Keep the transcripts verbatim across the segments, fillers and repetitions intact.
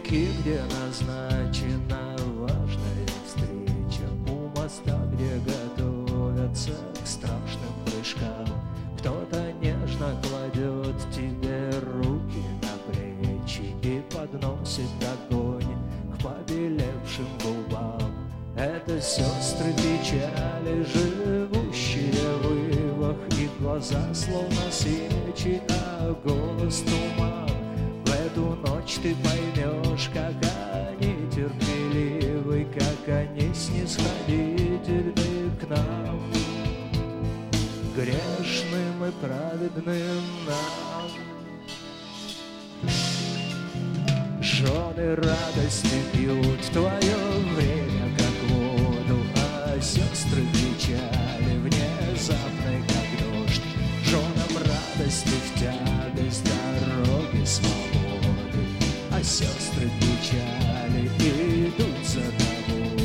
реки, где назначена важная встреча, у моста, где готовятся к страшным прыжкам. Кто-то нежно кладет тебе руки на плечи и подносит огонь к побелевшим губам. Это сестры печали, живущие в ивах, их глаза словно свечи, а голос туман. В эту ночь ты поймешь, как они терпеливы, как они снисходительны к нам, грешным и праведным нам. Жены радости пьют твое время, как воду, а сестры печали внезапной, как дождь. Женам радости в тягость дороги свободы, а сестры печали идут за тобой.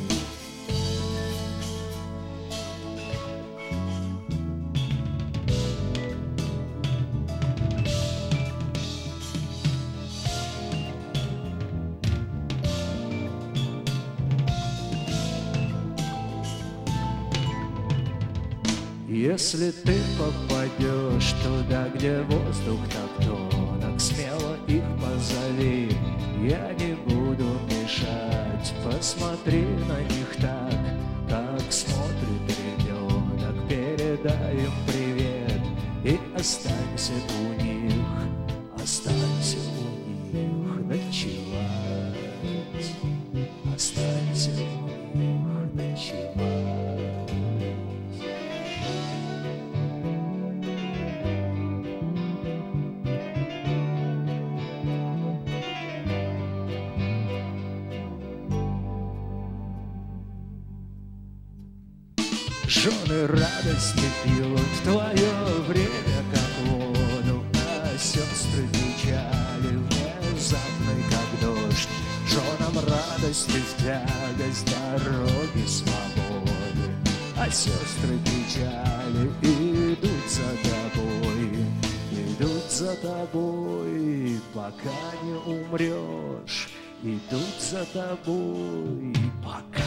Если ты попадешь туда, где воздух так тонок, смело их позови, я не буду мешать. Посмотри на них так, как смотрит ребенок, передай им привет и останься у них, останься у них ночевать, останься у них ночевать. Жены радости пьют твое время, как воду, а сестры печали внезапной, как дождь. Женам радости в тягость дороги свободы, а сестры печали идут за тобой, идут за тобой, пока не умрешь, идут за тобой, пока